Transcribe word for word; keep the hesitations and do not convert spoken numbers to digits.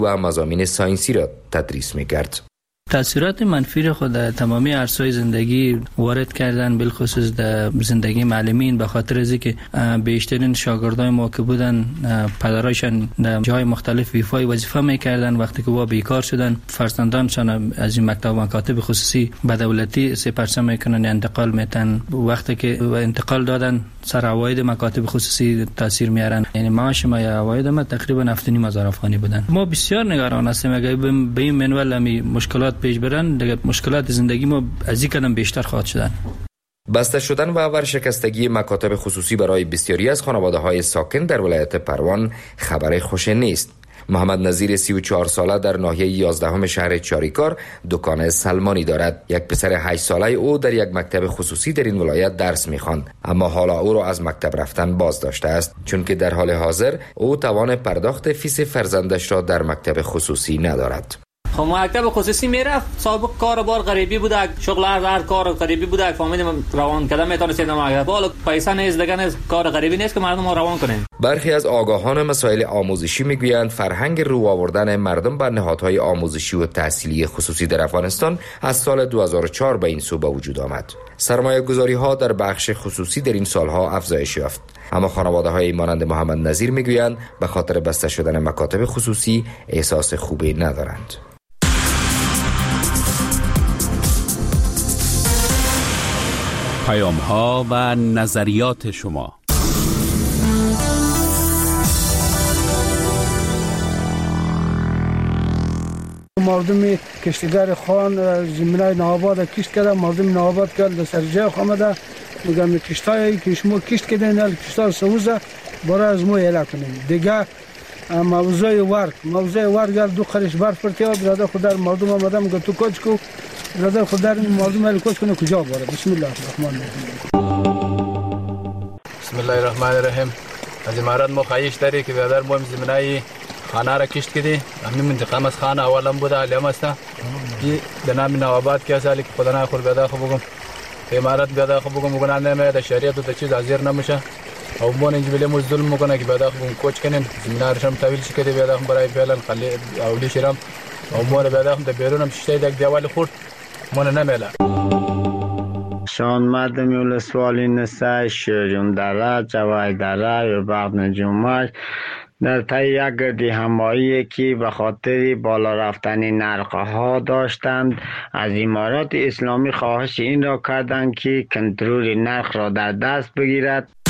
و مضامین ساینسی را تدریس می‌کرد. تأثیرات منفی را خود در تمامی عرصه‌های زندگی وارد کردن، بالخصوص در زندگی معلمین، به خاطر از اینکه بیشترین شاگردای ما که بودن پدرایشان در جای مختلف ویفای وظیفه میکردن، وقتی که وا بیکار شدن فرزندانشان از این مکتب و مکاتب خصوصی به دولتی سپرده میکنن، انتقال میتن. وقتی که انتقال دادن سر عواید مکاتب خصوصی تاثیر میارن، یعنی معاش ما یا عواید ما تقریبا هفت و نیم هزار افغانی بودن. ما بسیار نگران هستیم اگه به این منوال همی مشکلات پیش برن، دیگه مشکلات زندگی ما از این قدم بیشتر خواهد شدن. بسته شدن و ورشکستگی مکاتب خصوصی برای بسیاری از خانواده‌های ساکن در ولایت پروان خبر خوش نیست. محمد نظیر سی و چهار ساله در ناحیه یازدهم شهر چاریکار دکان سلمانی دارد. یک پسر هشت ساله او در یک مکتب خصوصی در این ولایت درس می‌خواند، اما حالا او را از مکتب رفتن باز داشته است، چون که در حال حاضر او توان پرداخت فیس فرزندش را در مکتب خصوصی ندارد. خب مکتب خصوصی میرفت، سابق کار بار غریبی بوده، شغل هر هر کار غریبی بوده، فهمیدیم روان کردن میتونه سیدم مکتب. حالا پیسه نیست، دیگه نیست، کار غریبی نیست که مردم رو روان کنیم. برخی از آگاهان مسائل آموزشی میگویند فرهنگ رو آوردن مردم به نهادهای آموزشی و تحصیلی خصوصی در افغانستان از سال دو هزار و چهار به این سو به وجود آمد. سرمایه گذاری ها در بخش خصوصی در این سالها افزایش یافت، اما خانواده های مانند محمد نظیر میگویند به خاطر بسته شدن مکاتب خصوصی احساس خوبی ندارند. پیام ها و نظریات شما. مردم کشتیگر خان زمینای نوآباد کشت کرده، مردم نوآباد کرد در سر جای خامده میگم کشتایی که شما کشت کردین کشتا سوزه برای از مو اعلام کنیم. دیگه موضوع ورق موضوع ورق دو قرش برف پرتیا برادر خود در مردم آمده میگه تو کوچ کو برادر خود در مردم ال کوچ کنه کجا بره. بسم الله الرحمن الرحیم. بسم الله الرحمن الرحیم. از امارات ما خواهش داری که برادر ما زمینای خانه را کشت کردی. همین منطقه از خانه اولم بوده علم است. این به نام نوآباد که سالی که خدا نخور برادر خو بگم امارات برادر خو بگم بگن نمیاد شریعت و چیز ازیر نمیشه. او مون اینجا بله مزدور میکنه که بعد اخون کوچ کنن زمینارشم طویل شکه بعد اخون برای فعلا خلی اولی شرم او مون بعد اخون در بیرونم شیشه یک دیوال خورد مون نمیله. شان مردم ولسوالی نسای شیرون دره جوای دره و بعد نجومش در طی یک گردی همایی که به خاطر بالا رفتن نرخ‌ها داشتند، از امارات اسلامی خواهش این را کردند که کنترل نرخ را در دست بگیرد.